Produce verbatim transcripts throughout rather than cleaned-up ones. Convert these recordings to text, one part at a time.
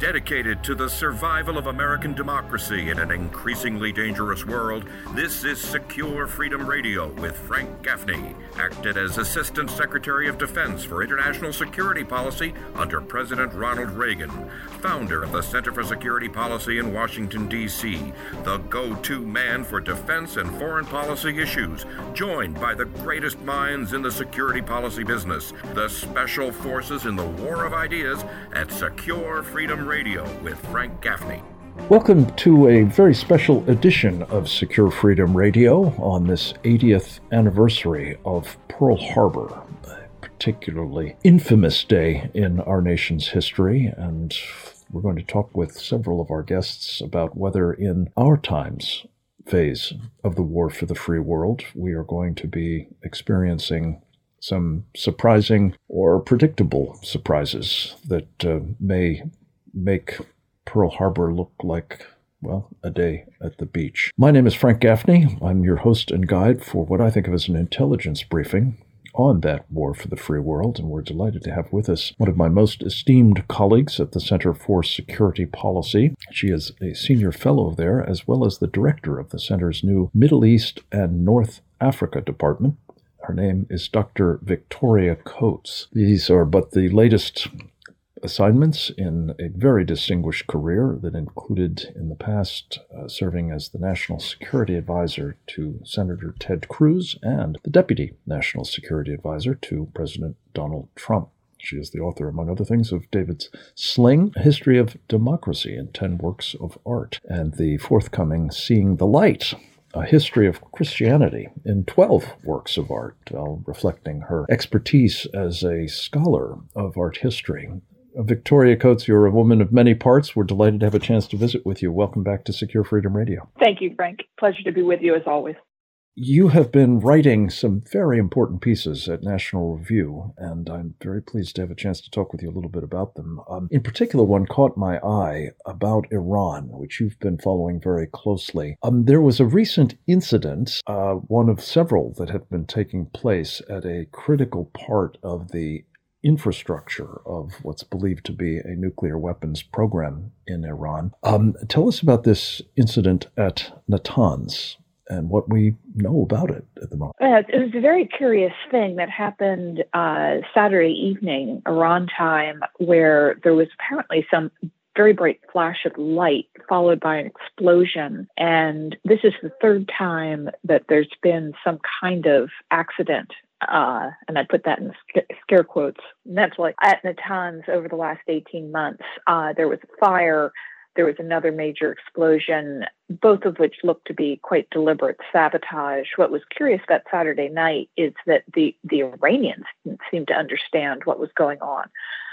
Dedicated to the survival of American democracy in an increasingly dangerous world, this is Secure Freedom Radio with Frank Gaffney, acted as Assistant Secretary of Defense for International Security Policy under President Ronald Reagan, founder of the Center for Security Policy in Washington, D C, the go-to man for defense and foreign policy issues, joined by the greatest minds in the security policy business, the special forces in the war of ideas at Secure Freedom Radio. Radio with Frank Gaffney. Welcome to a very special edition of Secure Freedom Radio on this eightieth anniversary of Pearl Harbor, a particularly infamous day in our nation's history, and we're going to talk with several of our guests about whether in our times phase of the war for the free world we are going to be experiencing some surprising or predictable surprises that uh, may make Pearl Harbor look like, well, a day at the beach. My name is Frank Gaffney. I'm your host and guide for what I think of as an intelligence briefing on that war for the free world, and we're delighted to have with us one of my most esteemed colleagues at the Center for Security Policy. She is a senior fellow there, as well as the director of the center's new Middle East and North Africa department. Her name is Doctor Victoria Coates. These are but the latest assignments in a very distinguished career that included in the past uh, serving as the National Security Advisor to Senator Ted Cruz and the Deputy National Security Advisor to President Donald Trump. She is the author, among other things, of David's Sling, A History of Democracy in ten Works of Art, and the forthcoming Seeing the Light, A History of Christianity in twelve Works of Art, uh, reflecting her expertise as a scholar of art history. Victoria Coates, you're a woman of many parts. We're delighted to have a chance to visit with you. Welcome back to Secure Freedom Radio. Thank you, Frank. Pleasure to be with you as always. You have been writing some very important pieces at National Review, and I'm very pleased to have a chance to talk with you a little bit about them. Um, in particular, one caught my eye about Iran, which you've been following very closely. Um, there was a recent incident, uh, one of several that have been taking place at a critical part of the infrastructure of what's believed to be a nuclear weapons program in Iran. Um, tell us about this incident at Natanz and what we know about it at the moment. Uh, it was a very curious thing that happened uh, Saturday evening, Iran time, where there was apparently some very bright flash of light followed by an explosion. And this is the third time that there's been some kind of accident. Uh, and I put that in scare quotes. And that's like at Natanz over the last eighteen months. Uh, there was a fire. There was another major explosion, both of which looked to be quite deliberate sabotage. What was curious that Saturday night is that the, the Iranians didn't seem to understand what was going on.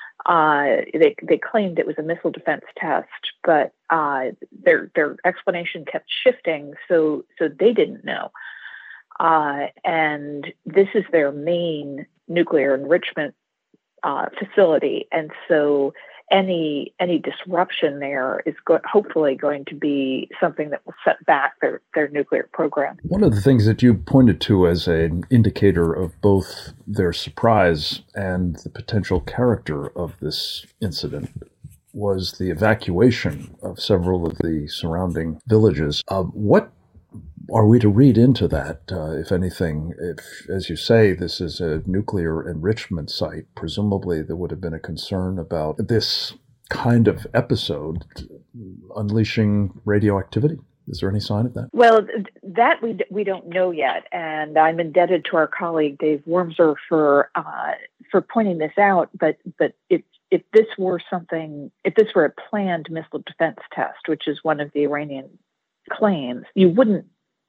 Uh, they they claimed it was a missile defense test, but uh, their their explanation kept shifting, so so they didn't know. Uh, and this is their main nuclear enrichment uh, facility, and so any any disruption there is go- hopefully going to be something that will set back their, their nuclear program. One of the things that you pointed to as an indicator of both their surprise and the potential character of this incident was the evacuation of several of the surrounding villages. Uh, what are we to read into that, uh, if anything? If, as you say, this is a nuclear enrichment site, presumably there would have been a concern about this kind of episode unleashing radioactivity. Is there any sign of that? Well, that we we don't know yet, and I'm indebted to our colleague Dave Wormser for uh, for pointing this out. But but if if this were something, if this were a planned missile defense test, which is one of the Iranian claims, you wouldn't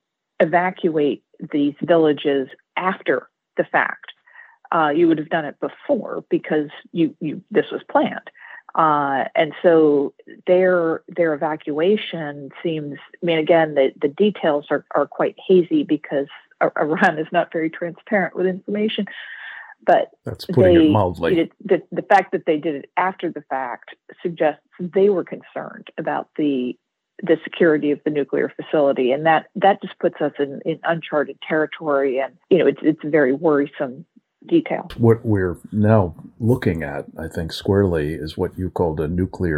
evacuate these villages after the fact. Uh, you would have done it before because you, you this was planned. Uh, and so their their evacuation seems, I mean, again, the, the details are, are quite hazy because Iran is not very transparent with information. But that's putting they, it mildly. It, the, the fact that they did it after the fact suggests they were concerned about the the security of the nuclear facility. And that, that just puts us in, in uncharted territory. And, you know, it's, it's a very worrisome detail. What we're now looking at, I think, squarely is what you called a nuclear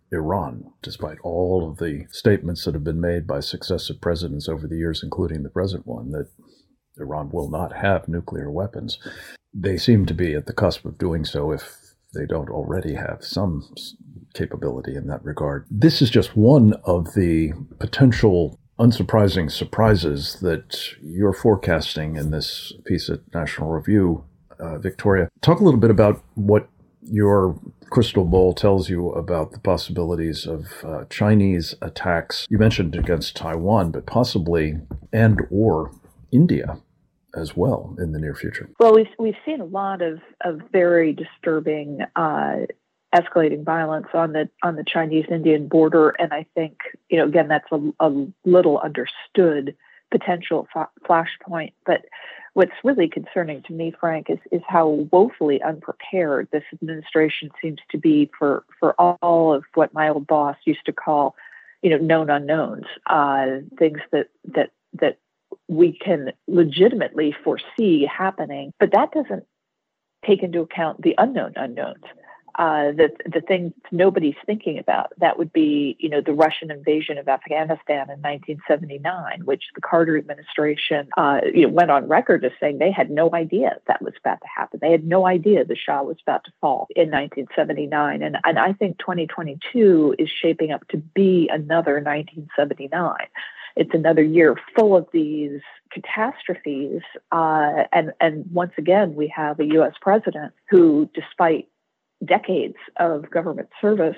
Iran, despite all of the statements that have been made by successive presidents over the years, including the present one, that Iran will not have nuclear weapons. They seem to be at the cusp of doing so if they don't already have some capability in that regard. This is just one of the potential unsurprising surprises that you're forecasting in this piece at National Review. Uh, Victoria, talk a little bit about what your crystal ball tells you about the possibilities of uh, Chinese attacks. You mentioned against Taiwan, but possibly and or India as well in the near future. Well, we've, we've seen a lot of, of very disturbing uh, escalating violence on the on the Chinese-Indian border, and I think, you know, again, that's a, a little understood potential f- flashpoint. But what's really concerning to me, Frank, is is how woefully unprepared this administration seems to be for for all of what my old boss used to call, you know, known unknowns, uh, things that that that we can legitimately foresee happening, but that doesn't take into account the unknown unknowns. Uh, the the things nobody's thinking about. That would be, you know, the Russian invasion of Afghanistan in nineteen seventy-nine, which the Carter administration, uh, you know, went on record as saying they had no idea that was about to happen. They had no idea the Shah was about to fall in nineteen seventy-nine, and and I think twenty twenty-two is shaping up to be another nineteen seventy-nine. It's another year full of these catastrophes, uh, and and once again we have a U S president who, despite decades of government service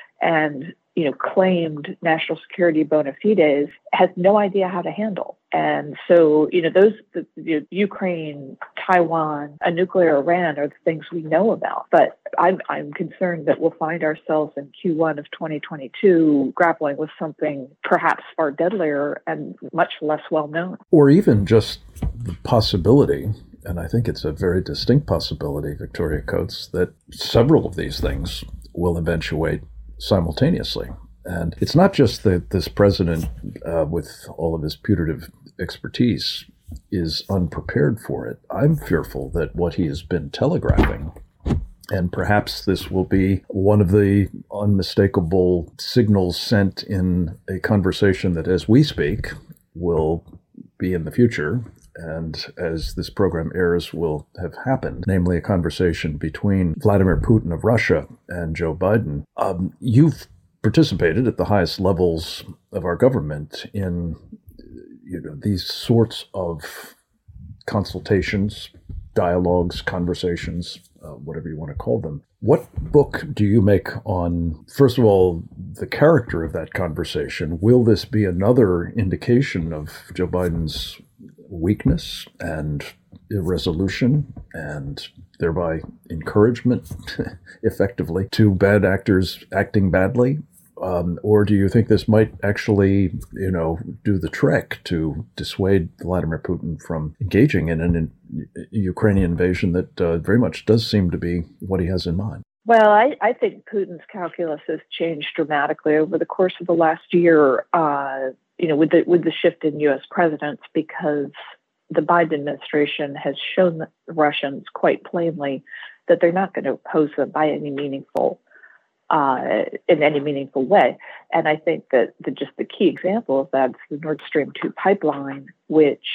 and, you know, claimed national security bona fides, has no idea how to handle. And so, you know, those, the, the Ukraine, Taiwan, a nuclear Iran are the things we know about. But I'm, I'm concerned that we'll find ourselves in Q one of twenty twenty-two grappling with something perhaps far deadlier and much less well known. Or even just the possibility, and I think it's a very distinct possibility, Victoria Coates, that several of these things will eventuate simultaneously. And it's not just that this president, uh, with all of his putative expertise, is unprepared for it. I'm fearful that what he has been telegraphing, and perhaps this will be one of the unmistakable signals sent in a conversation that, as we speak, will be in the future, and as this program airs will have happened, namely a conversation between Vladimir Putin of Russia and Joe Biden. Um, you've participated at the highest levels of our government in, you know, these sorts of consultations, dialogues, conversations, uh, whatever you want to call them. What book do you make on, first of all, the character of that conversation? Will this be another indication of Joe Biden's weakness and irresolution and thereby encouragement, effectively, to bad actors acting badly? Um, or do you think this might actually, you know, do the trick to dissuade Vladimir Putin from engaging in an in, Ukrainian invasion that uh, very much does seem to be what he has in mind? Well, I, I think Putin's calculus has changed dramatically over the course of the last year, uh, you know, with the with the shift in U S presidents, because the Biden administration has shown the Russians quite plainly that they're not going to oppose them by any meaningful Uh, in any meaningful way. And I think that the, just the key example of that is the Nord Stream two pipeline, which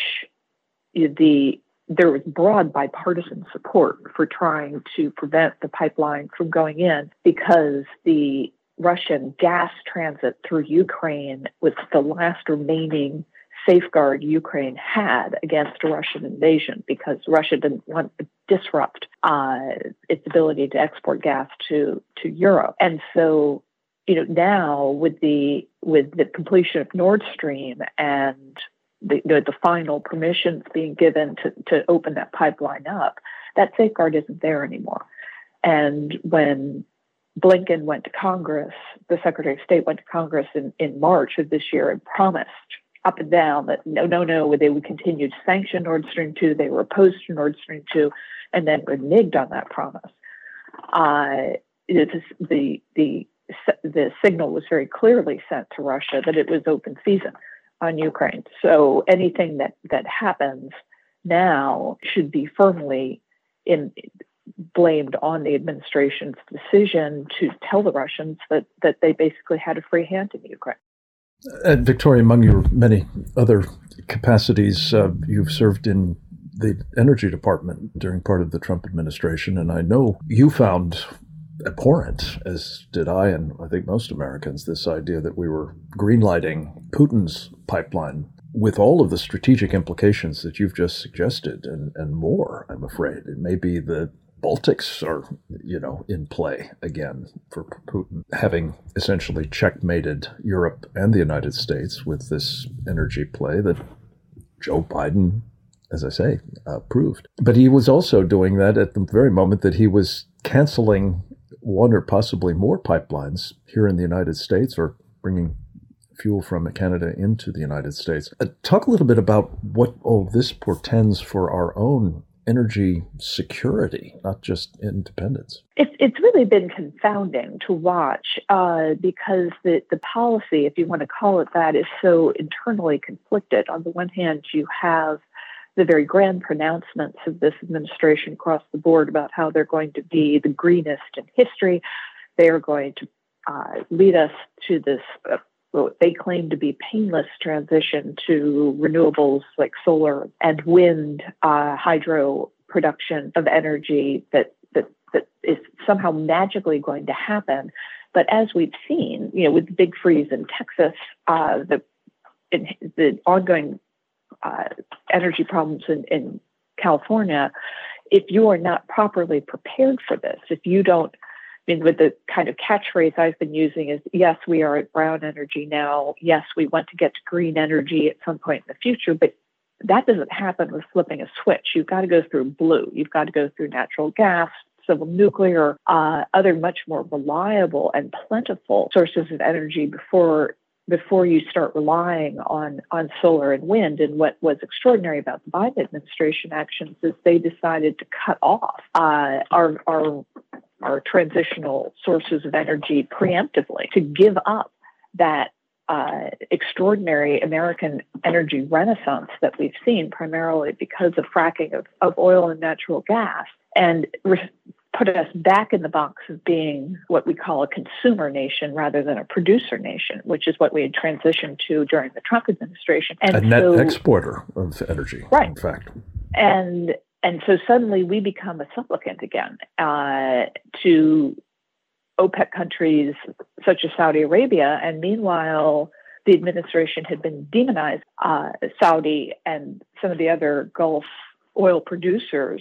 the there was broad bipartisan support for trying to prevent the pipeline from going in, because the Russian gas transit through Ukraine was the last remaining safeguard Ukraine had against a Russian invasion, because Russia didn't want to disrupt uh, its ability to export gas to, to Europe. And so, you know, now with the with the completion of Nord Stream and the, you know, the final permissions being given to, to open that pipeline up, that safeguard isn't there anymore. And when Blinken went to Congress, the Secretary of State went to Congress in, in March of this year and promised up and down that no, no, no, they would continue to sanction Nord Stream two. They were opposed to Nord Stream two, and then reneged on that promise. Uh, it is, the the the signal was very clearly sent to Russia that it was open season on Ukraine. So anything that that happens now should be firmly in blamed on the administration's decision to tell the Russians that, that they basically had a free hand in Ukraine. And Victoria, among your many other capacities, uh, you've served in the Energy Department during part of the Trump administration, and I know you found abhorrent, as did I and I think most Americans, this idea that we were greenlighting Putin's pipeline with all of the strategic implications that you've just suggested and, and more, I'm afraid. It may be the Baltics are, you know, in play again for Putin, having essentially checkmated Europe and the United States with this energy play that Joe Biden, as I say, uh, proved. But he was also doing that at the very moment that he was canceling one or possibly more pipelines here in the United States, or bringing fuel from Canada into the United States. Uh, talk a little bit about what all this portends for our own energy security, not just independence. It's it's really been confounding to watch uh, because the, the policy, if you want to call it that, is so internally conflicted. On the one hand, you have the very grand pronouncements of this administration across the board about how they're going to be the greenest in history. They are going to uh, lead us to this, uh, what they claim to be painless transition to renewables like solar and wind, uh, hydro production of energy that, that, that is somehow magically going to happen. But as we've seen, you know, with the big freeze in Texas, uh, the, in, the ongoing Uh, energy problems in, in California, if you are not properly prepared for this, if you don't, I mean, with the kind of catchphrase I've been using is, yes, we are at brown energy now. Yes, we want to get to green energy at some point in the future, but that doesn't happen with flipping a switch. You've got to go through blue. You've got to go through natural gas, civil nuclear, uh, other much more reliable and plentiful sources of energy before before you start relying on, on solar and wind. And what was extraordinary about the Biden administration actions is they decided to cut off uh, our, our, our transitional sources of energy preemptively, to give up that uh, extraordinary American energy renaissance that we've seen, primarily because of fracking of, of oil and natural gas, and re- put us back in the box of being what we call a consumer nation rather than a producer nation, which is what we had transitioned to during the Trump administration. And a net so, exporter of energy, right. in fact. And and so suddenly we become a supplicant again uh, to OPEC countries such as Saudi Arabia. And meanwhile, the administration had been demonized uh, Saudi and some of the other Gulf oil producers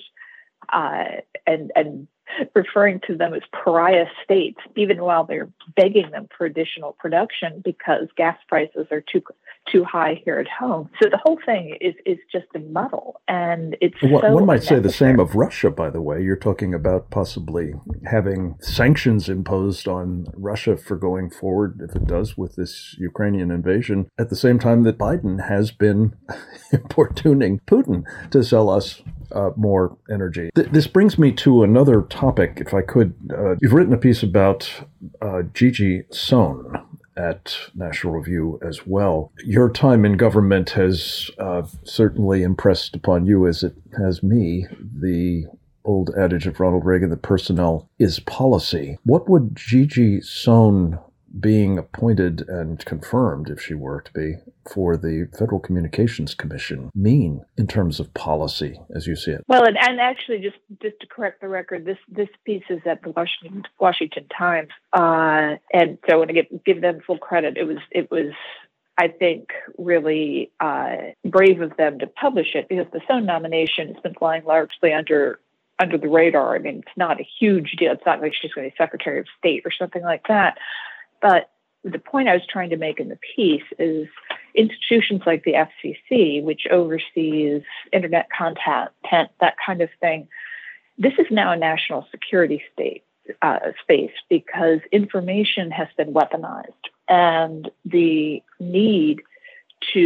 uh, and and referring to them as pariah states, even while they're begging them for additional production because gas prices are too too high here at home. So the whole thing is is just a muddle, and it's well, so one might say the unnecessary. same of Russia. By the way, you're talking about possibly having sanctions imposed on Russia for going forward, if it does, with this Ukrainian invasion. At the same time that Biden has been importuning Putin to sell us Uh, more energy. Th- this brings me to another topic, if I could. Uh, you've written a piece about uh, Gigi Sohn at National Review as well. Your time in government has uh, certainly impressed upon you, as it has me, the old adage of Ronald Reagan that personnel is policy. What would Gigi Sohn being appointed and confirmed, if she were to be, for the Federal Communications Commission mean in terms of policy, as you see it? Well, and, and actually, just, just to correct the record, this this piece is at the Washington Washington Times, uh, and so I want to give give them full credit. It was it was. I think, really uh, brave of them to publish it, because the Sohn nomination has been flying largely under under the radar. I mean, it's not a huge deal. It's not like she's going to be Secretary of State or something like that. But the point I was trying to make in the piece is institutions like the F C C, which oversees internet content, that kind of thing, this is now a national security state uh, space, because information has been weaponized. And the need to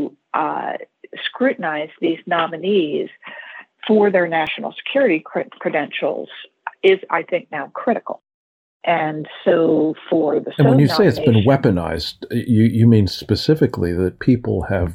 uh, scrutinize these nominees for their national security cred- credentials is, I think, now critical. And so for the And when you say it's been nomination, weaponized, you, you mean specifically that people have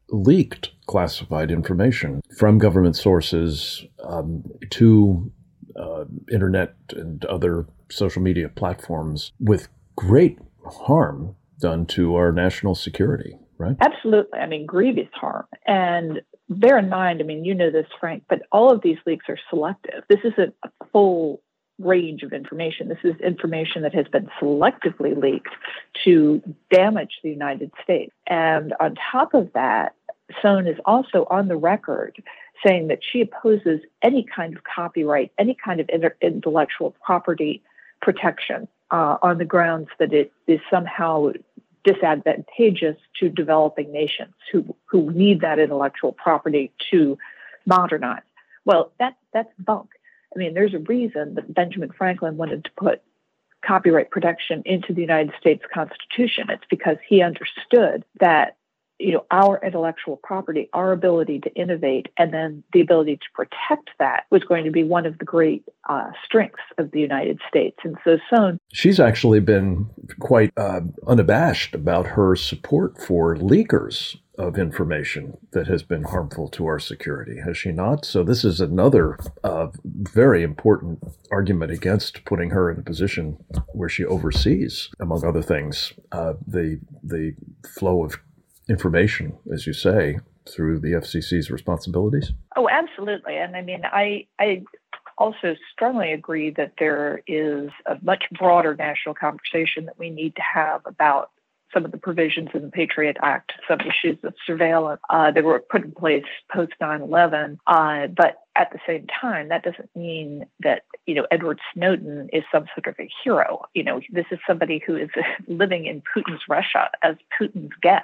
leaked classified information from government sources um, to uh, internet and other social media platforms with great harm done to our national security, right? Absolutely. I mean, grievous harm. And bear in mind, I mean, you know this, Frank, but all of these leaks are selective. This isn't a full range of information. This is information that has been selectively leaked to damage the United States. And on top of that, Sohn is also on the record saying that she opposes any kind of copyright, any kind of inter- intellectual property protection uh, on the grounds that it is somehow disadvantageous to developing nations who, who need that intellectual property to modernize. Well, that, that's bunk. I mean, there's a reason that Benjamin Franklin wanted to put copyright protection into the United States Constitution. It's because he understood that, you know, our intellectual property, our ability to innovate, and then the ability to protect that was going to be one of the great uh, strengths of the United States. And so Sohn... She's actually been quite uh, unabashed about her support for leakers of information that has been harmful to our security, has she not? So this is another uh, very important argument against putting her in a position where she oversees, among other things, uh, the the flow of information, as you say, through the F C C's responsibilities? Oh, absolutely. And I mean, I, I also strongly agree that there is a much broader national conversation that we need to have about some of the provisions in the Patriot Act, some issues of surveillance uh, that were put in place post nine eleven. Uh, but at the same time, that doesn't mean that, you know, Edward Snowden is some sort of a hero. You know, this is somebody who is living in Putin's Russia as Putin's guest.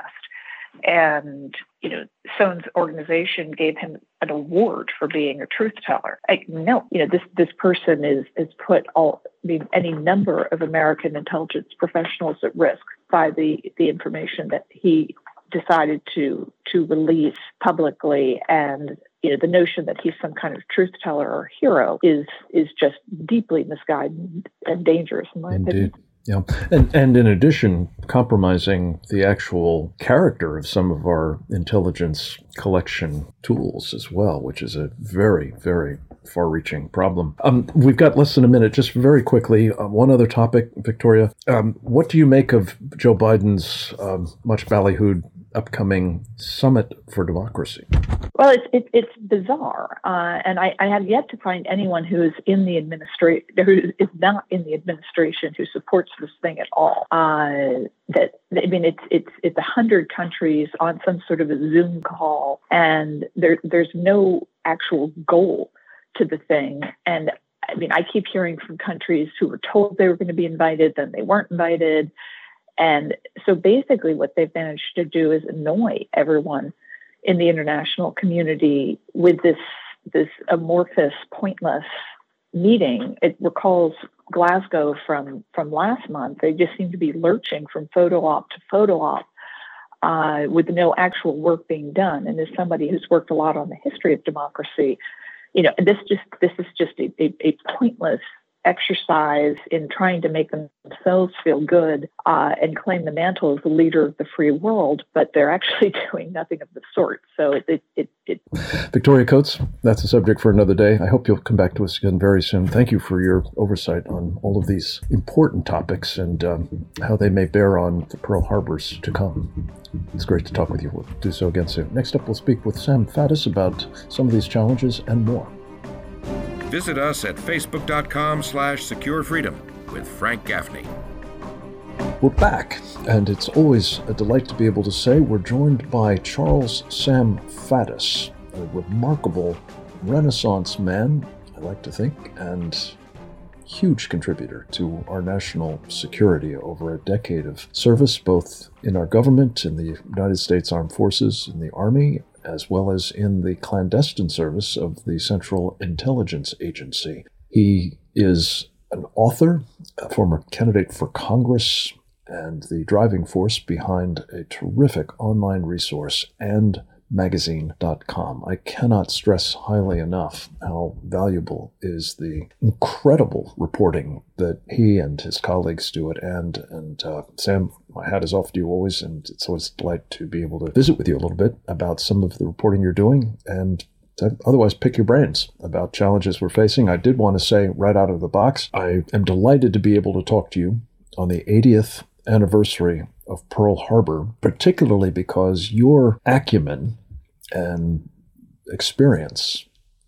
And, you know, Sohn's organization gave him an award for being a truth teller. Like, no, you know, this, this person is, is put all, I mean, any number of American intelligence professionals at risk by the, the information that he decided to, to release publicly. And, you know, the notion that he's some kind of truth teller or hero is, is just deeply misguided and dangerous, in my Indeed. opinion. Yeah. And and in addition, compromising the actual character of some of our intelligence collection tools as well, which is a very, very far-reaching problem. Um, we've got less than a minute. Just very quickly, uh, one other topic, Victoria. Um, what do you make of Joe Biden's um, much ballyhooed upcoming Summit for Democracy? Well, it's it, it's bizarre, uh, and I, I have yet to find anyone who is in the administration, who is not in the administration, who supports this thing at all. Uh, that I mean, it's it's it's a hundred countries on some sort of a Zoom call, and there there's no actual goal to the thing. And I mean, I keep hearing from countries who were told they were going to be invited, then they weren't invited, and so basically, what they've managed to do is annoy everyone in the international community with this this amorphous, pointless meeting. It recalls Glasgow from, from last month. They just seem to be lurching from photo op to photo op uh, with no actual work being done. And as somebody who's worked a lot on the history of democracy, you know, this just this is just a, a, a pointless exercise in trying to make themselves feel good uh, and claim the mantle as the leader of the free world, but they're actually doing nothing of the sort. So it, it, it, it Victoria Coates, that's a subject for another day. I hope you'll come back to us again very soon. Thank you for your oversight on all of these important topics and um, how they may bear on the Pearl Harbors to come. It's great to talk with you. We'll do so again soon. Next up, we'll speak with Sam Faddis about some of these challenges and more. Visit us at facebook.com slash secure freedom with Frank Gaffney. We're back, and it's always a delight to be able to say we're joined by Charles Sam Faddis, a remarkable Renaissance man, I like to think, and huge contributor to our national security over a decade of service, both in our government, in the United States Armed Forces, in the Army, as well as in the clandestine service of the Central Intelligence Agency. He is an author, a former candidate for Congress, and the driving force behind a terrific online resource, and magazine dot com. I cannot stress highly enough how valuable is the incredible reporting that he and his colleagues do at And. And uh, Sam, my hat is off to you always, and it's always a delight to be able to visit with you a little bit about some of the reporting you're doing and to otherwise pick your brains about challenges we're facing. I did want to say right out of the box, I am delighted to be able to talk to you on the eightieth anniversary of Pearl Harbor, particularly because your acumen and experience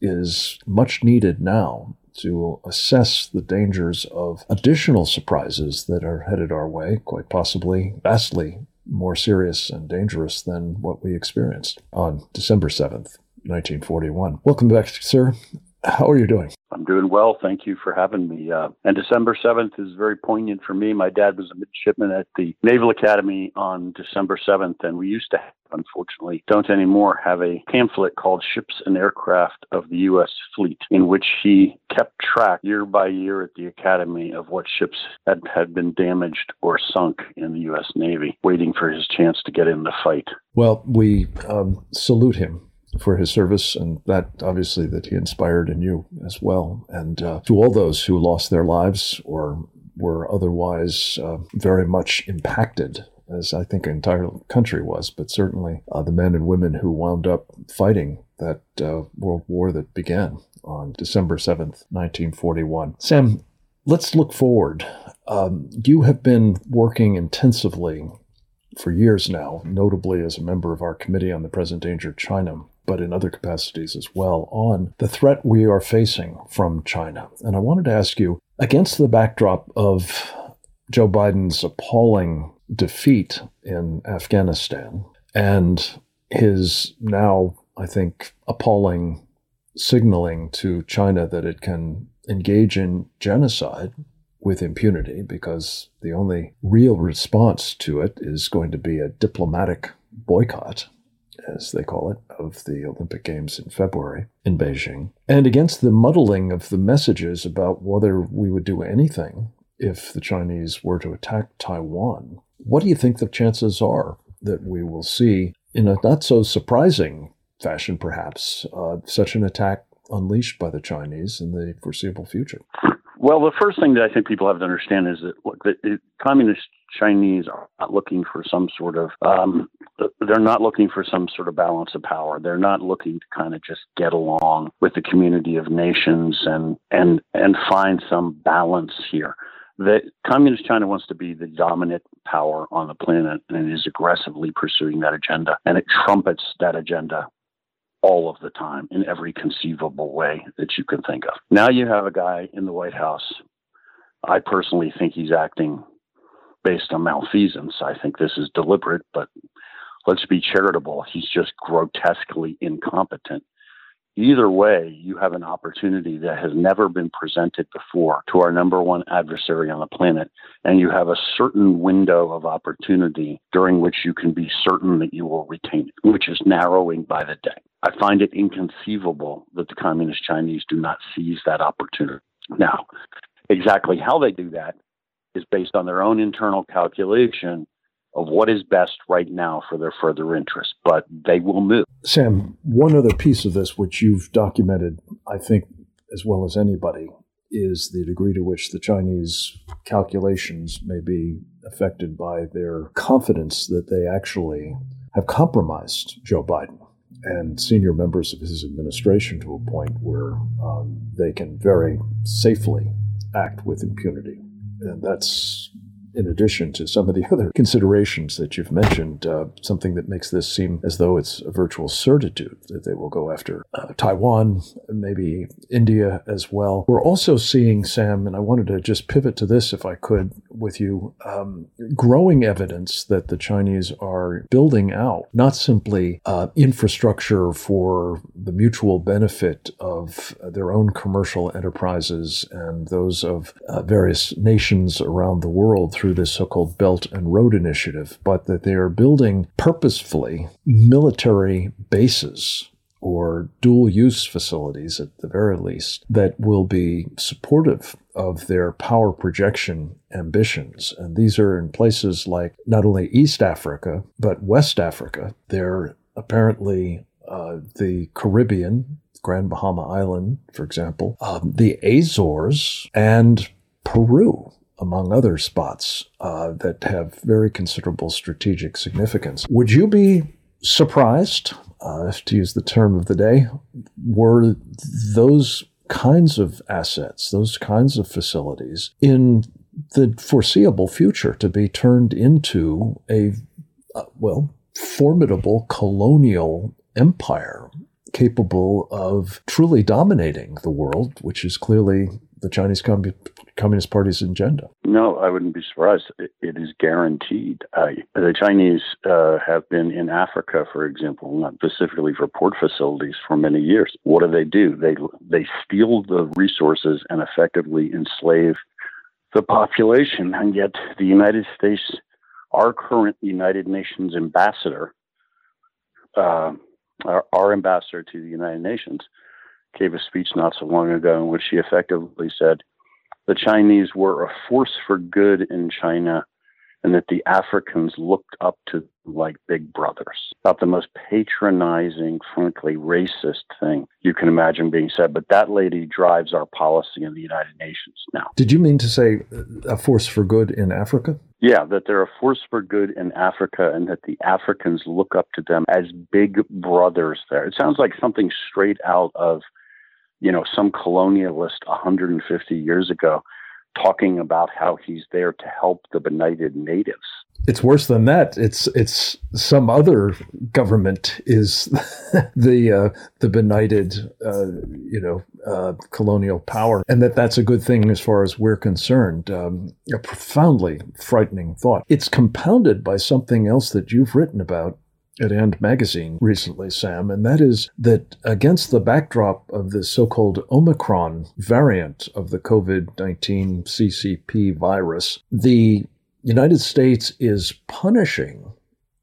is much needed now to assess the dangers of additional surprises that are headed our way, quite possibly vastly more serious and dangerous than what we experienced on December seventh, nineteen forty-one. Welcome back, sir. How are you doing? I'm doing well. Thank you for having me. Uh, and December seventh is very poignant for me. My dad was a midshipman at the Naval Academy on December seventh, and we used to have, unfortunately, don't anymore, have a pamphlet called Ships and Aircraft of the U S Fleet, in which he kept track year by year at the Academy of what ships had, had been damaged or sunk in the U S Navy, waiting for his chance to get in the fight. Well, we um, salute him for his service, and that obviously that he inspired in you as well. And uh, to all those who lost their lives or were otherwise uh, very much impacted, as I think the entire country was, but certainly uh, the men and women who wound up fighting that uh, world war that began on December seventh, nineteen forty-one. Sam, let's look forward. Um, you have been working intensively for years now, notably as a member of our Committee on the Present Danger of China, but in other capacities as well, on the threat we are facing from China. And I wanted to ask you, against the backdrop of Joe Biden's appalling defeat in Afghanistan and his now, I think, appalling signaling to China that it can engage in genocide with impunity, because the only real response to it is going to be a diplomatic boycott, as they call it, of the Olympic Games in February in Beijing, and against the muddling of the messages about whether we would do anything if the Chinese were to attack Taiwan. What do you think the chances are that we will see, in a not so surprising fashion perhaps, uh, such an attack unleashed by the Chinese in the foreseeable future? Well, the first thing that I think people have to understand is that, look, the, the communist Chinese are not looking for some sort of, um, they're not looking for some sort of balance of power. They're not looking to kind of just get along with the community of nations and and and find some balance here. The communist China wants to be the dominant power on the planet, and it is aggressively pursuing that agenda, and it trumpets that agenda all of the time in every conceivable way that you can think of. Now you have a guy in the White House. I personally think he's acting based on malfeasance. I think this is deliberate, but let's be charitable. He's just grotesquely incompetent. Either way, you have an opportunity that has never been presented before to our number one adversary on the planet, and you have a certain window of opportunity during which you can be certain that you will retain it, which is narrowing by the day. I find it inconceivable that the communist Chinese do not seize that opportunity. Now, exactly how they do that is based on their own internal calculation of what is best right now for their further interest, but they will move. Sam, one other piece of this, which you've documented, I think, as well as anybody, is the degree to which the Chinese calculations may be affected by their confidence that they actually have compromised Joe Biden and senior members of his administration to a point where um, they can very safely act with impunity. And that's, in addition to some of the other considerations that you've mentioned, uh, something that makes this seem as though it's a virtual certitude that they will go after uh, Taiwan, maybe India as well. We're also seeing, Sam, and I wanted to just pivot to this if I could with you, um, growing evidence that the Chinese are building out not simply uh, infrastructure for the mutual benefit of their own commercial enterprises and those of uh, various nations around the world through this so-called Belt and Road Initiative, but that they are building purposefully military bases or dual-use facilities, at the very least, that will be supportive of their power projection ambitions. And these are in places like not only East Africa, but West Africa. They're apparently uh, the Caribbean, Grand Bahama Island, for example, um, the Azores, and Peru, among other spots uh, that have very considerable strategic significance. Would you be surprised uh, to use the term of the day, were those kinds of assets, those kinds of facilities in the foreseeable future to be turned into a, uh, well, formidable colonial empire capable of truly dominating the world, which is clearly the Chinese Com- Communist Party's agenda. No, I wouldn't be surprised. It, it is guaranteed. Uh, the Chinese uh, have been in Africa, for example, not specifically for port facilities, for many years. What do they do? They they steal the resources and effectively enslave the population. And yet the United States, our current United Nations ambassador, uh, our, our ambassador to the United Nations, gave a speech not so long ago in which she effectively said the Chinese were a force for good in China and that the Africans looked up to them like big brothers. About the most patronizing, frankly, racist thing you can imagine being said. But that lady drives our policy in the United Nations now. Did you mean to say a force for good in Africa? Yeah, that they're a force for good in Africa and that the Africans look up to them as big brothers there. It sounds like something straight out of, you know, some colonialist one hundred fifty years ago talking about how he's there to help the benighted natives. It's worse than that. It's it's some other government is the uh, the benighted, uh, you know, uh, colonial power, and that that's a good thing as far as we're concerned. Um, a profoundly frightening thought. It's compounded by something else that you've written about at And Magazine recently, Sam, and that is that against the backdrop of the so-called Omicron variant of the COVID nineteen C C P virus, the United States is punishing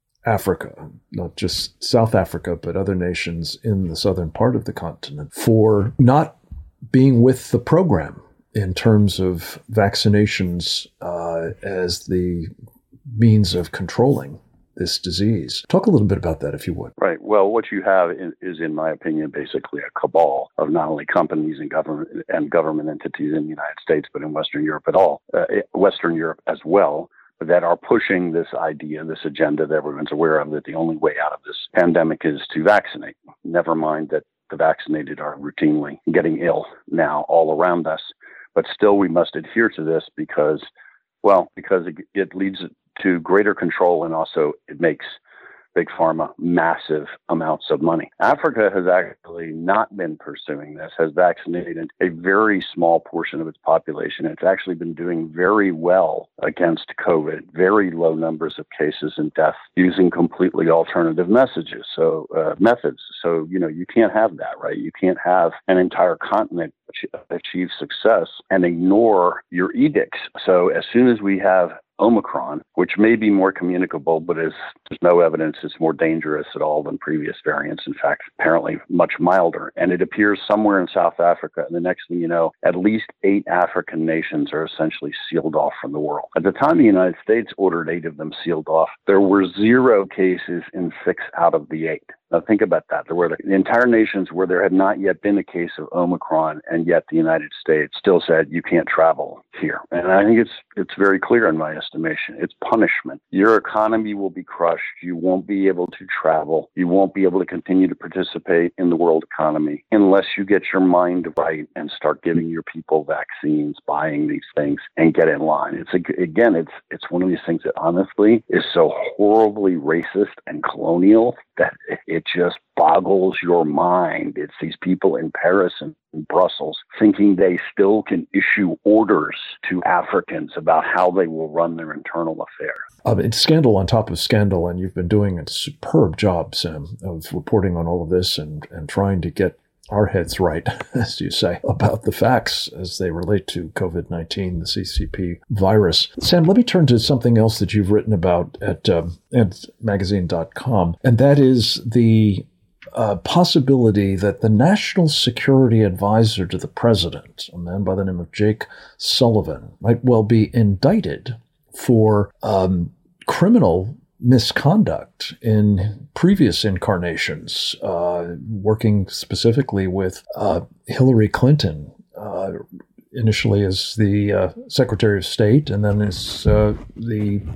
Africa, not just South Africa, but other nations in the southern part of the continent, for not being with the program in terms of vaccinations uh, as the means of controlling this disease. Talk a little bit about that, if you would. Right. Well, what you have is, in my opinion, basically a cabal of not only companies and government and government entities in the United States, but in Western Europe at all, uh, Western Europe as well, that are pushing this idea, this agenda that everyone's aware of, that the only way out of this pandemic is to vaccinate. Never mind that the vaccinated are routinely getting ill now all around us. But still, we must adhere to this because, well, because it, it leads to greater control, and also it makes Big Pharma massive amounts of money. Africa has actually not been pursuing this, has vaccinated a very small portion of its population. It's actually been doing very well against COVID, very low numbers of cases and deaths using completely alternative messages. So uh, methods. So, you know, you can't have that, right? You can't have an entire continent achieve success and ignore your edicts. So as soon as we have Omicron, which may be more communicable, but is, there's no evidence it's more dangerous at all than previous variants. In fact, apparently much milder. And it appears somewhere in South Africa. And the next thing you know, at least eight African nations are essentially sealed off from the world. At the time the United States ordered eight of them sealed off, there were zero cases in six out of the eight. Now think about that. There were the entire nations where there had not yet been a case of Omicron, and yet the United States still said you can't travel here. And I think it's it's very clear in my estimation. It's punishment. Your economy will be crushed. You won't be able to travel. You won't be able to continue to participate in the world economy unless you get your mind right and start giving your people vaccines, buying these things, and get in line. It's again, it's it's one of these things that honestly is so horribly racist and colonial that it just boggles your mind. It's these people in Paris and in Brussels thinking they still can issue orders to Africans about how they will run their internal affairs. Um, it's scandal on top of scandal, and you've been doing a superb job, Sam, of reporting on all of this and, and trying to get our heads right, as you say, about the facts as they relate to COVID nineteen, the C C P virus. Sam, let me turn to something else that you've written about at um, and magazine dot com, and that is the uh, possibility that the National Security Advisor to the President, a man by the name of Jake Sullivan, might well be indicted for um, criminal misconduct in previous incarnations, uh, working specifically with uh, Hillary Clinton, uh, initially as the uh, Secretary of State and then as uh, the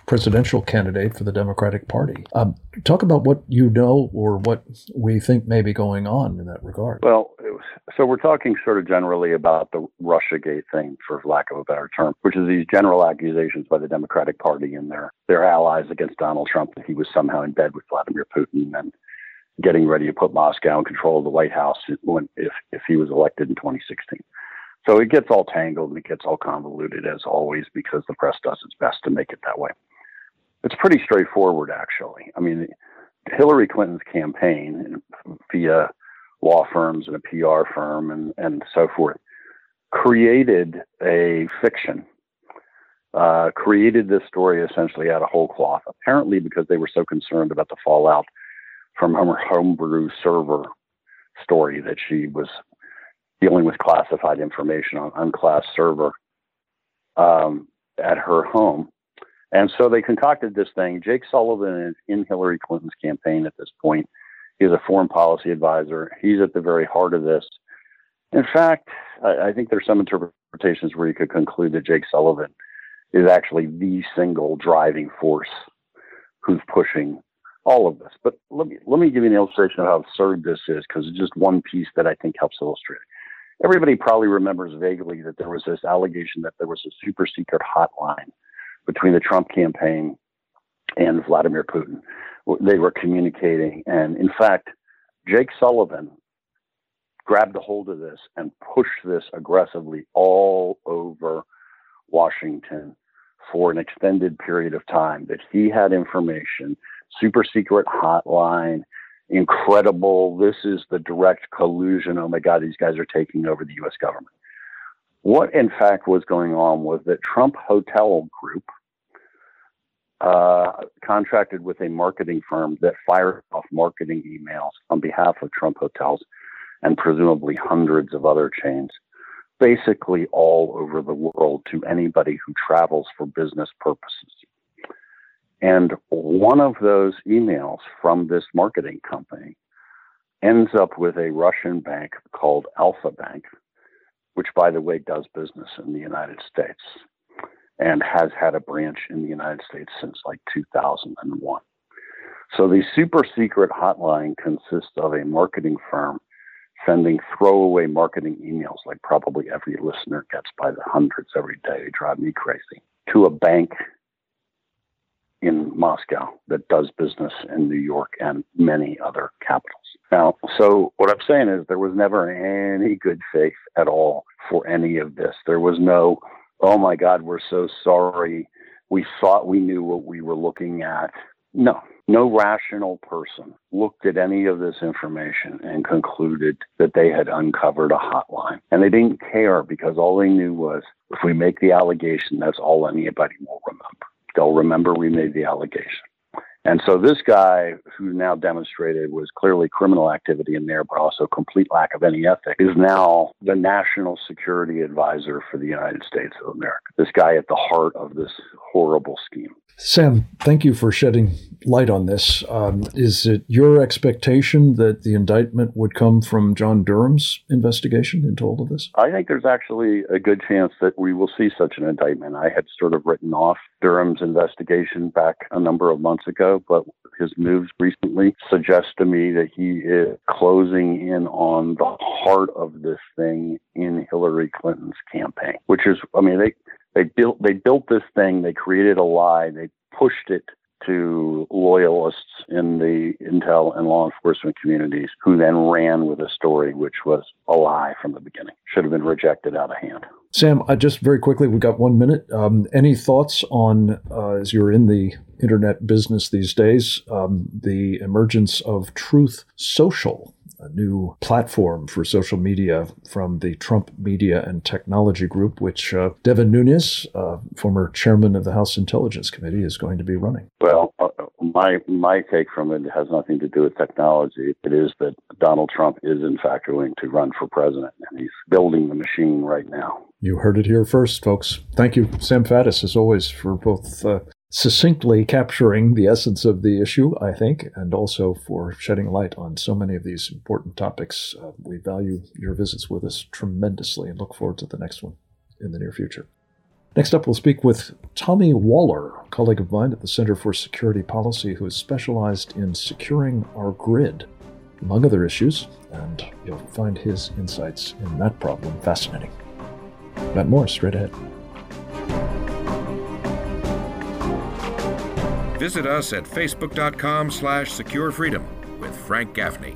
presidential candidate for the Democratic Party. Um, talk about what you know or what we think may be going on in that regard. Well, so we're talking sort of generally about the Russiagate thing, for lack of a better term, which is these general accusations by the Democratic Party and their, their allies against Donald Trump that he was somehow in bed with Vladimir Putin and getting ready to put Moscow in control of the White House when, if, if he was elected in twenty sixteen. So it gets all tangled and it gets all convoluted, as always, because the press does its best to make it that way. It's pretty straightforward, actually. I mean, Hillary Clinton's campaign via law firms and a P R firm and, and so forth created a fiction, uh, created this story essentially out of whole cloth, apparently because they were so concerned about the fallout from her homebrew server story that she was dealing with classified information on unclassed server um, at her home. And so they concocted this thing. Jake Sullivan is in Hillary Clinton's campaign at this point. He's a foreign policy advisor. He's at the very heart of this. In fact, I, I think there's some interpretations where you could conclude that Jake Sullivan is actually the single driving force who's pushing all of this. But let me, let me give you an illustration of how absurd this is, because it's just one piece that I think helps illustrate it. Everybody probably remembers vaguely that there was this allegation that there was a super secret hotline between the Trump campaign and Vladimir Putin. They were communicating. And in fact, Jake Sullivan grabbed a hold of this and pushed this aggressively all over Washington for an extended period of time, that he had information, super secret hotline, incredible. This is the direct collusion. Oh my God, these guys are taking over the U S government. What in fact was going on was that Trump Hotel Group uh, contracted with a marketing firm that fired off marketing emails on behalf of Trump Hotels and presumably hundreds of other chains, basically all over the world, to anybody who travels for business purposes. And one of those emails from this marketing company ends up with a Russian bank called Alfa Bank, which, by the way, does business in the United States and has had a branch in the United States since like two thousand one. So the super secret hotline consists of a marketing firm sending throwaway marketing emails, like probably every listener gets by the hundreds every day. They drive me crazy, to a bank in Moscow that does business in New York and many other capitals. Now, so what I'm saying is there was never any good faith at all for any of this. There was no, oh my God, we're so sorry. We thought we knew what we were looking at. No, no rational person looked at any of this information and concluded that they had uncovered a hotline. And they didn't care, because all they knew was, if we make the allegation, that's all anybody will remember. They'll remember we made the allegation. And so this guy, who now demonstrated was clearly criminal activity in there, but also complete lack of any ethic, is now the national security advisor for the United States of America. This guy at the heart of this horrible scheme. Sam, thank you for shedding light on this. Um, is it your expectation that the indictment would come from John Durham's investigation into all of this? I think there's actually a good chance that we will see such an indictment. I had sort of written off Durham's investigation back a number of months ago, but his moves recently suggest to me that he is closing in on the heart of this thing in Hillary Clinton's campaign, which is, I mean, they, They built they built this thing. They created a lie. They pushed it to loyalists in the intel and law enforcement communities, who then ran with a story which was a lie from the beginning. Should have been rejected out of hand. Sam, I just very quickly, we've got one minute. Um, any thoughts on, uh, as you're in the internet business these days, um, the emergence of Truth Social, a new platform for social media from the Trump Media and Technology Group, which uh, Devin Nunes, uh, former chairman of the House Intelligence Committee, is going to be running? Well, uh, my my take from it has nothing to do with technology. It is that Donald Trump is, in fact, going to run for president, and he's building the machine right now. You heard it here first, folks. Thank you, Sam Faddis, as always, for both uh, succinctly capturing the essence of the issue, I think, and also for shedding light on so many of these important topics. Uh, we value your visits with us tremendously and look forward to the next one in the near future. Next up, we'll speak with Tommy Waller, a colleague of mine at the Center for Security Policy, who is specialized in securing our grid, among other issues, and you'll find his insights in that problem fascinating. That more straight ahead. Visit us at facebook.com slash secure freedom with Frank Gaffney.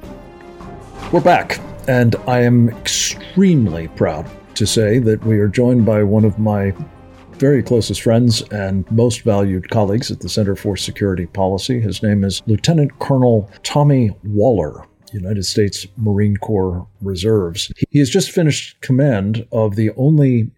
We're back, and I am extremely proud to say that we are joined by one of my very closest friends and most valued colleagues at the Center for Security Policy. His name is Lieutenant Colonel Tommy Waller, United States Marine Corps Reserves. He has just finished command of the only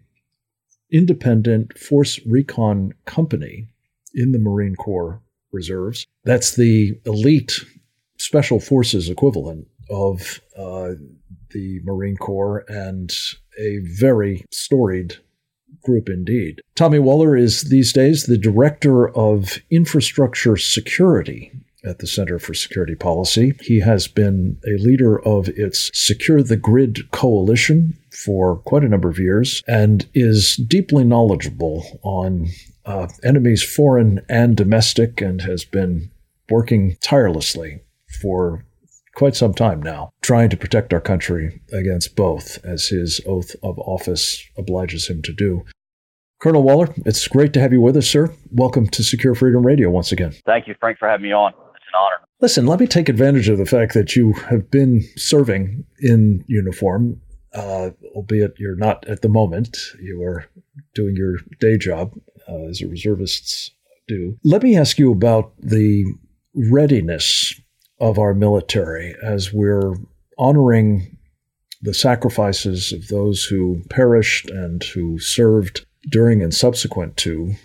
independent force recon company in the Marine Corps Reserves. That's the elite special forces equivalent of uh, the Marine Corps, and a very storied group indeed. Tommy Waller is these days the Director of Infrastructure Security at the Center for Security Policy. He has been a leader of its Secure the Grid coalition for quite a number of years and is deeply knowledgeable on uh, enemies foreign and domestic, and has been working tirelessly for quite some time now, trying to protect our country against both, as his oath of office obliges him to do. Colonel Waller, it's great to have you with us, sir. Welcome to Secure Freedom Radio once again. Thank you, Frank, for having me on. It's an honor. Listen, let me take advantage of the fact that you have been serving in uniform, uh, albeit you're not at the moment. You are doing your day job, uh, as a reservists do. Let me ask you about the readiness of our military as we're honoring the sacrifices of those who perished and who served during and subsequent to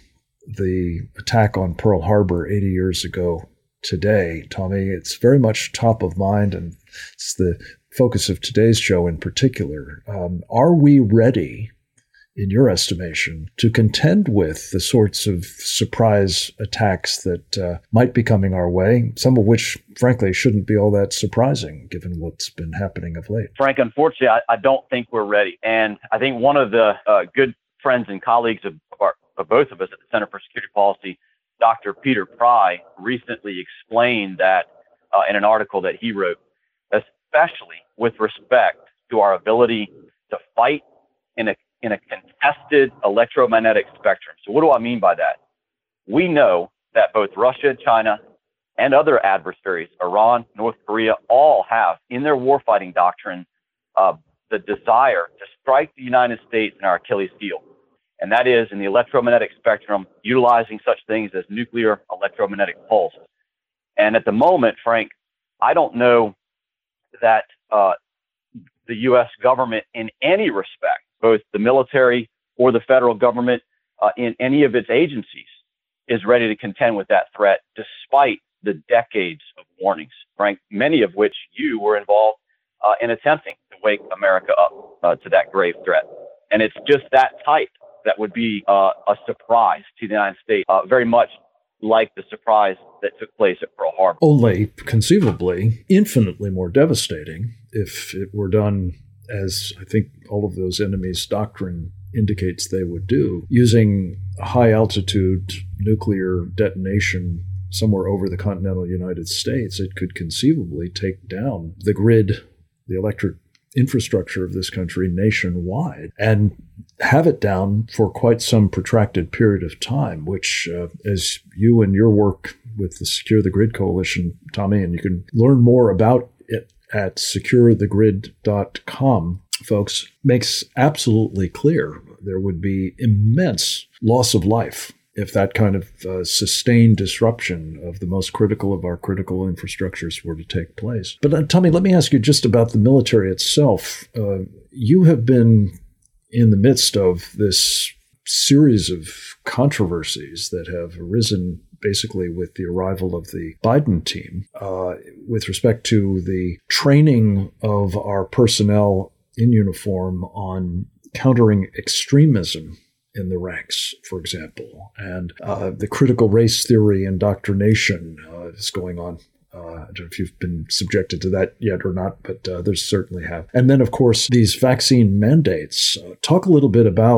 the attack on Pearl Harbor eighty years ago today. Tommy, it's very much top of mind, and it's the focus of today's show in particular. Um, are we ready, in your estimation, to contend with the sorts of surprise attacks that uh, might be coming our way, some of which, frankly, shouldn't be all that surprising given what's been happening of late? Frank, unfortunately, I, I don't think we're ready. And I think one of the uh, good friends and colleagues of, our, of both of us at the Center for Security Policy, Doctor Peter Pry, recently explained that uh, in an article that he wrote, especially with respect to our ability to fight in a in a contested electromagnetic spectrum. So what do I mean by that? We know that both Russia, China, and other adversaries, Iran, North Korea, all have in their warfighting doctrine uh, the desire to strike the United States in our Achilles heel. And that is in the electromagnetic spectrum, utilizing such things as nuclear electromagnetic pulse. And at the moment, Frank, I don't know that uh, the U S government in any respect, both the military or the federal government uh, in any of its agencies, is ready to contend with that threat, despite the decades of warnings, Frank, many of which you were involved uh, in attempting to wake America up uh, to that grave threat. And it's just that type that would be uh, a surprise to the United States, uh, very much like the surprise that took place at Pearl Harbor. Only conceivably infinitely more devastating if it were done as I think all of those enemies' doctrine indicates they would do, using a high-altitude nuclear detonation somewhere over the continental United States. It could conceivably take down the grid, the electric infrastructure of this country nationwide, and have it down for quite some protracted period of time, which, uh, as you and your work with the Secure the Grid Coalition, Tommy, and you can learn more about it at secure the grid dot com, folks, makes absolutely clear. There would be immense loss of life if that kind of uh, sustained disruption of the most critical of our critical infrastructures were to take place. But uh, Tommy, let me ask you just about the military itself. Uh, you have been in the midst of this series of controversies that have arisen basically with the arrival of the Biden team uh, with respect to the training of our personnel in uniform on countering extremism in the ranks, for example, and uh, the critical race theory indoctrination uh, is going on. Uh, I don't know if you've been subjected to that yet or not, but uh, there's certainly have. And then, of course, these vaccine mandates. Uh, talk a little bit about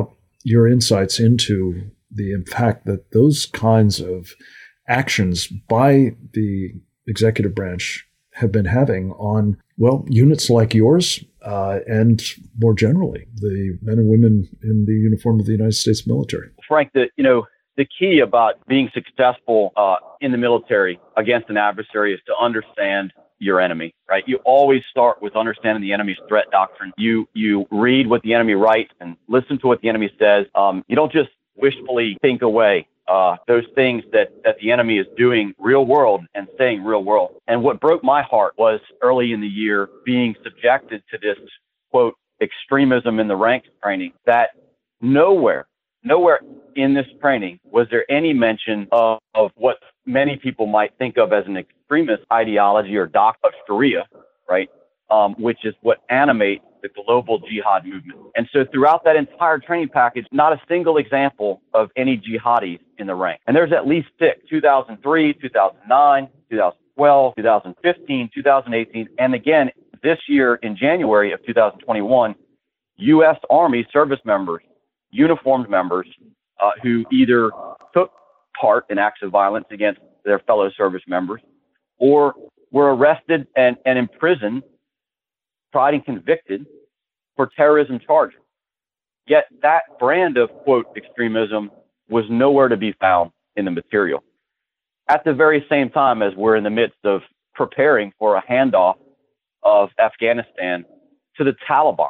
your insights into the impact that those kinds of actions by the executive branch have been having on, well, units like yours uh, and more generally, the men and women in the uniform of the United States military. Frank, the, you know, the key about being successful uh, in the military against an adversary is to understand your enemy, right? You always start with understanding the enemy's threat doctrine. You you read what the enemy writes and listen to what the enemy says. Um, you don't just wishfully think away uh, those things that, that the enemy is doing real world and saying real world. And what broke my heart was early in the year being subjected to this, quote, extremism in the ranks training, that nowhere, nowhere in this training was there any mention of, of what many people might think of as an extremist ideology or doctrine of Sharia, right? Um, which is what animates the global jihad movement. And so throughout that entire training package, not a single example of any jihadis in the rank. And there's at least six, two thousand three, two thousand nine, two thousand twelve, two thousand fifteen, two thousand eighteen, and again, this year in January of two thousand twenty-one, U S Army service members, uniformed members uh, who either took part in acts of violence against their fellow service members or were arrested and, and imprisoned, tried and convicted for terrorism charges. Yet that brand of, quote, extremism was nowhere to be found in the material. At the very same time as we're in the midst of preparing for a handoff of Afghanistan to the Taliban,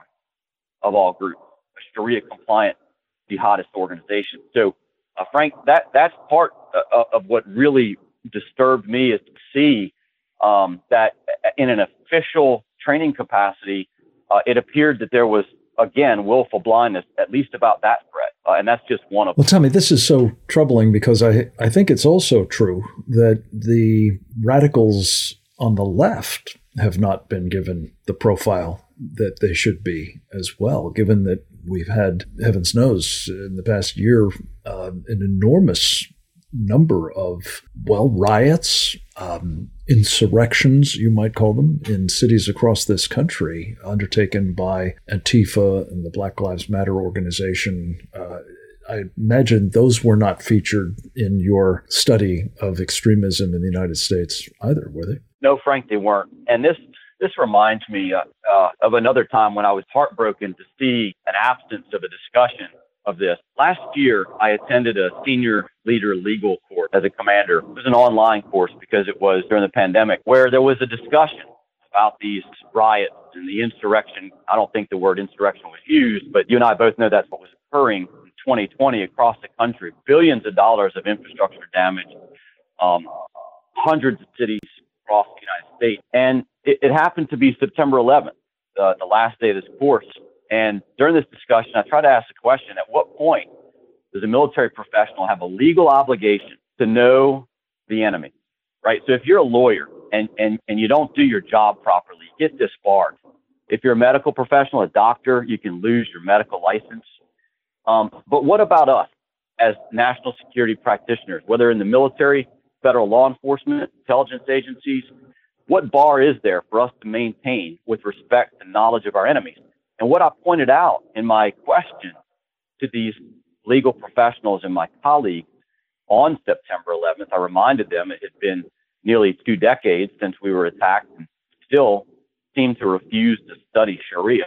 of all groups, a Sharia-compliant jihadist organization. So, uh, Frank, that that's part uh, of what really disturbed me, is to see um, that in an official training capacity, uh, it appeared that there was, again, willful blindness, at least about that threat. Uh, and that's just one of them. Well, Tommy, this is so troubling because I, I think it's also true that the radicals on the left have not been given the profile that they should be as well, given that we've had, heavens knows, in the past year, uh, an enormous number of, well, riots, um, insurrections, you might call them, in cities across this country, undertaken by Antifa and the Black Lives Matter organization. Uh, I imagine those were not featured in your study of extremism in the United States either, were they? No, Frank, they weren't. And this this reminds me uh, uh, of another time when I was heartbroken to see an absence of a discussion of this. Last year, I attended a senior leader legal course as a commander. It was an online course because it was during the pandemic, where there was a discussion about these riots and the insurrection. I don't think the word insurrection was used, but you and I both know that's what was occurring in twenty twenty across the country. Billions of dollars of infrastructure damage, um, hundreds of cities across the United States. And it, it happened to be September eleventh, uh, the last day of this course. And during this discussion, I tried to ask the question, at what point does a military professional have a legal obligation to know the enemy, right? So if you're a lawyer and, and, and you don't do your job properly, you get disbarred. If you're a medical professional, a doctor, you can lose your medical license. Um, but what about us as national security practitioners, whether in the military, federal law enforcement, intelligence agencies? What bar is there for us to maintain with respect to knowledge of our enemies? And what I pointed out in my question to these legal professionals and my colleagues on September eleventh, I reminded them it had been nearly two decades since we were attacked and still seem to refuse to study Sharia.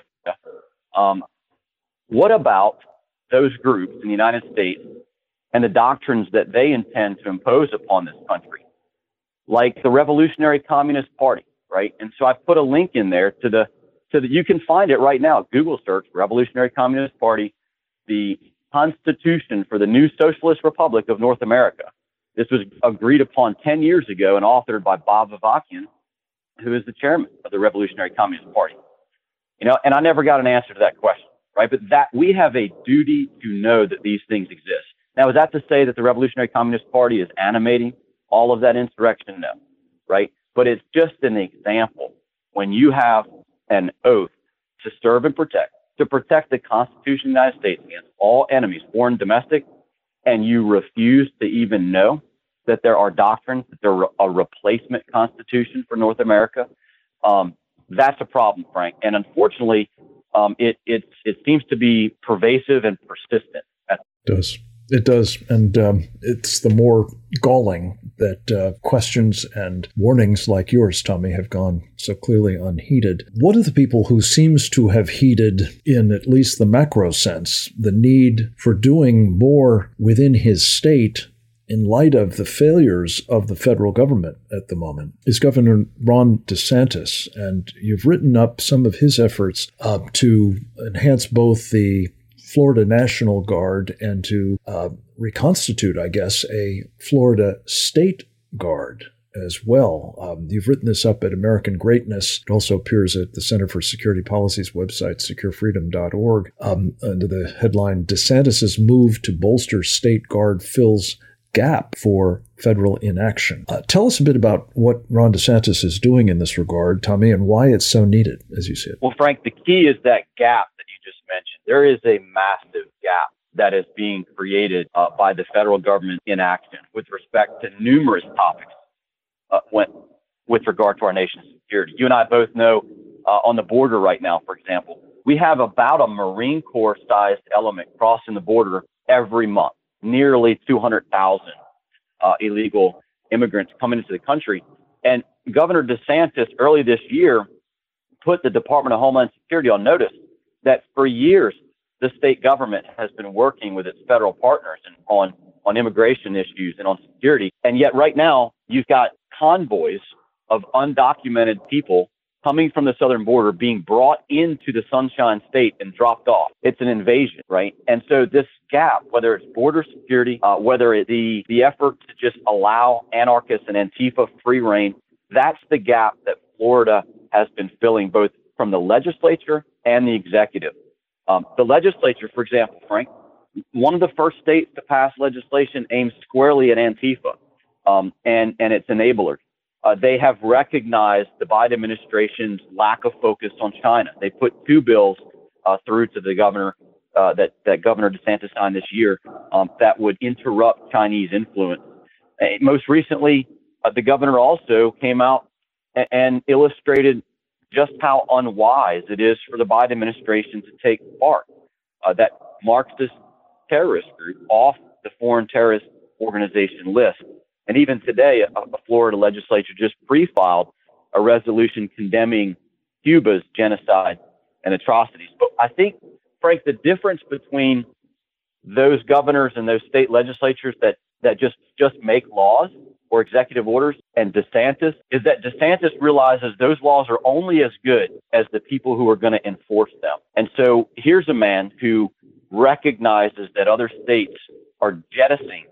Um, what about those groups in the United States and the doctrines that they intend to impose upon this country, like the Revolutionary Communist Party, right? And so I put a link in there to the so that you can find it right now. Google search Revolutionary Communist Party, the Constitution for the New Socialist Republic of North America. This was agreed upon ten years ago and authored by Bob Avakian, who is the chairman of the Revolutionary Communist Party. You know, and I never got an answer to that question, right? But that we have a duty to know that these things exist. Now, is that to say that the Revolutionary Communist Party is animating all of that insurrection? No, right? But it's just an example. When you have an oath to serve and protect, to protect the Constitution of the United States against all enemies, foreign and domestic, and you refuse to even know that there are doctrines, that there are a replacement constitution for North America, um, that's a problem, Frank. And unfortunately, um, it, it, it seems to be pervasive and persistent Does. It does. And um, it's the more galling that uh, questions and warnings like yours, Tommy, have gone so clearly unheeded. One of the people who seems to have heeded, in at least the macro sense, the need for doing more within his state in light of the failures of the federal government at the moment is Governor Ron DeSantis. And you've written up some of his efforts uh, to enhance both the Florida National Guard and to uh, reconstitute, I guess, a Florida State Guard as well. Um, you've written this up at American Greatness. It also appears at the Center for Security Policy's website, secure freedom dot org, um, under the headline, DeSantis' move to bolster State Guard fills gap for federal inaction. Uh, tell us a bit about what Ron DeSantis is doing in this regard, Tommy, and why it's so needed, as you see it. Well, Frank, the key is that gap that you just mentioned. There is a massive gap that is being created uh, by the federal government inaction with respect to numerous topics uh, when, with regard to our nation's security. You and I both know uh, on the border right now, for example, we have about a Marine Corps-sized element crossing the border every month. Nearly two hundred thousand uh, illegal immigrants coming into the country. And Governor DeSantis early this year put the Department of Homeland Security on notice that for years, the state government has been working with its federal partners and on, on immigration issues and on security. And yet right now, you've got convoys of undocumented people coming from the southern border being brought into the Sunshine State and dropped off. It's an invasion, right? And so this gap, whether it's border security, uh, whether it's the, the effort to just allow anarchists and Antifa free reign, that's the gap that Florida has been filling both from the legislature and the executive. Um, the legislature, for example, Frank, one of the first states to pass legislation aimed squarely at Antifa um, and, and its enablers. Uh, they have recognized the Biden administration's lack of focus on China. They put two bills uh, through to the governor uh, that, that Governor DeSantis signed this year um, that would interrupt Chinese influence. Uh, most recently, uh, the governor also came out and, and illustrated just how unwise it is for the Biden administration to take part uh, that Marxist terrorist group off the foreign terrorist organization list. And even today, a, a Florida legislature just pre-filed a resolution condemning Cuba's genocide and atrocities. But I think, Frank, the difference between those governors and those state legislatures that, that just, just make laws or executive orders and DeSantis is that DeSantis realizes those laws are only as good as the people who are going to enforce them. And so here's a man who recognizes that other states are jettisoning.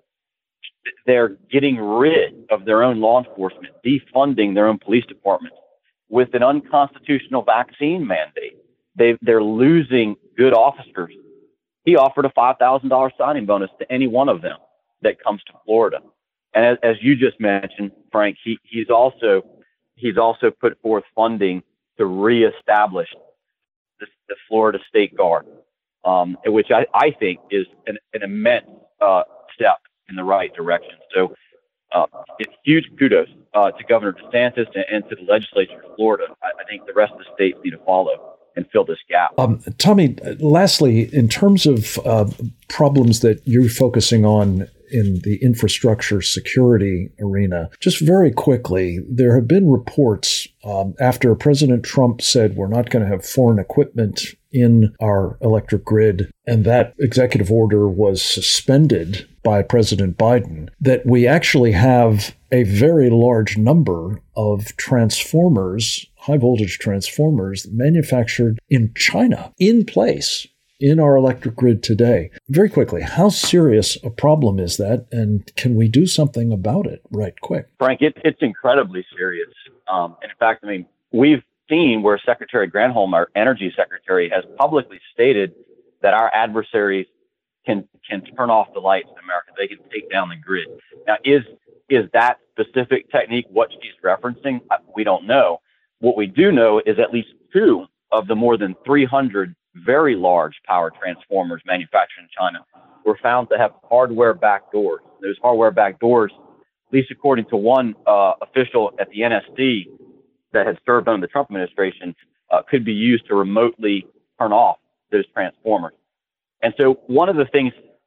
They're getting rid of their own law enforcement, defunding their own police departments with an unconstitutional vaccine mandate. They, they're losing good officers. He offered a five thousand dollars signing bonus to any one of them that comes to Florida. And as, as you just mentioned, Frank, he, he's also he's also put forth funding to reestablish the, the Florida State Guard, um, which I, I think is an, an immense uh, step in the right direction. So uh, it's huge kudos uh, to Governor DeSantis and, and to the legislature of Florida. I, I think the rest of the states need to follow and fill this gap. Um, Tommy, lastly, in terms of uh, problems that you're focusing on in the infrastructure security arena, just very quickly, there have been reports um, after President Trump said we're not going to have foreign equipment in our electric grid, and that executive order was suspended by President Biden, that we actually have a very large number of transformers, high voltage transformers, manufactured in China, in place in our electric grid today. Very quickly, how serious a problem is that, and can we do something about it right quick? Frank, it, it's incredibly serious. Um, in fact, I mean, we've seen where Secretary Granholm, our energy secretary, has publicly stated that our adversaries can can turn off the lights in America. They can take down the grid. Now, is is that specific technique what she's referencing? We don't know. What we do know is at least two of the more than three hundred very large power transformers manufactured in China were found to have hardware backdoors. Those hardware backdoors, at least according to one uh, official at the N S C that had served under the Trump administration, uh, could be used to remotely turn off those transformers. And so one of the things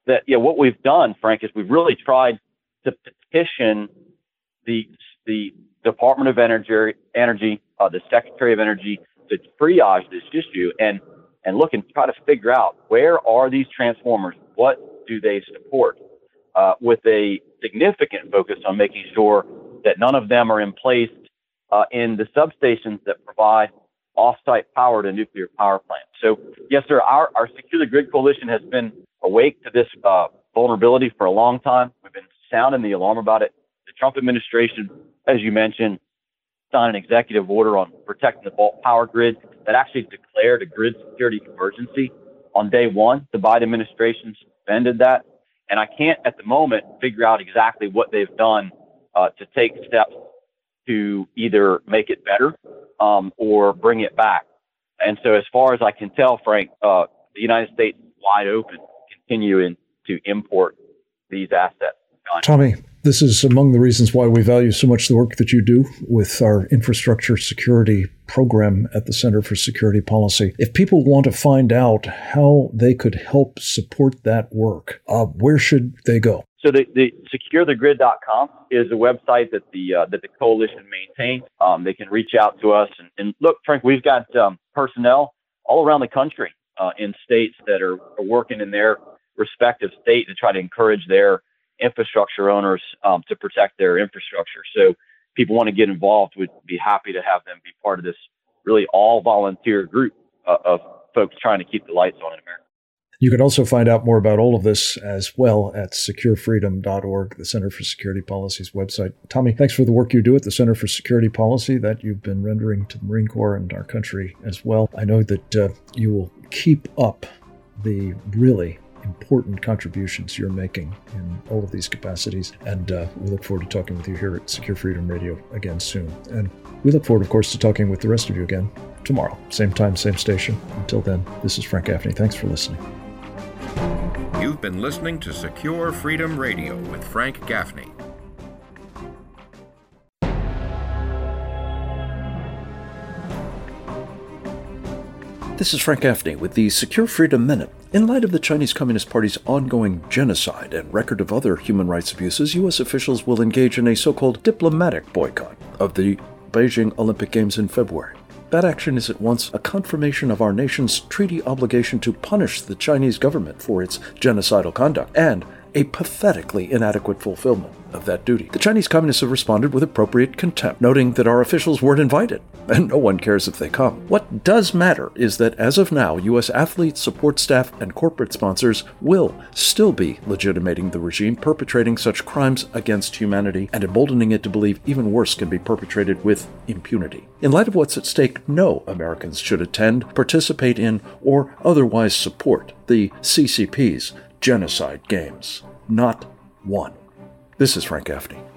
that, yeah, what we've done, Frank, is we've really tried to petition the the Department of Energy, Energy, uh, the Secretary of Energy, to triage this issue and and look and try to figure out where are these transformers, what do they support, uh, with a significant focus on making sure that none of them are in place uh, in the substations that provide off-site power to nuclear power plants. So, yes, sir, our, our Secure the Grid Coalition has been awake to this uh, vulnerability for a long time. We've been sounding the alarm about it. The Trump administration, as you mentioned, signed an executive order on protecting the bulk power grid that actually declared a grid security emergency on day one. The Biden administration suspended that. And I can't at the moment figure out exactly what they've done uh, to take steps to either make it better um, or bring it back. And so as far as I can tell, Frank, uh, the United States is wide open, continuing to import these assets. Tommy, this is among the reasons why we value so much the work that you do with our infrastructure security program at the Center for Security Policy. If people want to find out how they could help support that work, uh, where should they go? So the, the secure the grid dot com is a website that the uh, that the coalition maintains. Um, they can reach out to us. And, and look, Frank, we've got um, personnel all around the country uh, in states that are, are working in their respective state to try to encourage their infrastructure owners um, to protect their infrastructure. So people want to get involved, we'd be happy to have them be part of this really all volunteer group uh, of folks trying to keep the lights on in America. You can also find out more about all of this as well at secure freedom dot org, the Center for Security Policy's website. Tommy, thanks for the work you do at the Center for Security Policy that you've been rendering to the Marine Corps and our country as well. I know that uh, you will keep up the really important contributions you're making in all of these capacities. And uh, we look forward to talking with you here at Secure Freedom Radio again soon. And we look forward, of course, to talking with the rest of you again tomorrow. Same time, same station. Until then, this is Frank Gaffney. Thanks for listening. You've been listening to Secure Freedom Radio with Frank Gaffney. This is Frank Gaffney with the Secure Freedom Minute. In light of the Chinese Communist Party's ongoing genocide and record of other human rights abuses, U S officials will engage in a so-called diplomatic boycott of the Beijing Olympic Games in February. That action is at once a confirmation of our nation's treaty obligation to punish the Chinese government for its genocidal conduct and a pathetically inadequate fulfillment of that duty. The Chinese Communists have responded with appropriate contempt, noting that our officials weren't invited, and no one cares if they come. What does matter is that as of now, U S athletes, support staff, and corporate sponsors will still be legitimating the regime perpetrating such crimes against humanity and emboldening it to believe even worse can be perpetrated with impunity. In light of what's at stake, no Americans should attend, participate in, or otherwise support the C C P's genocide games. Not one. This is Frank Gaffney.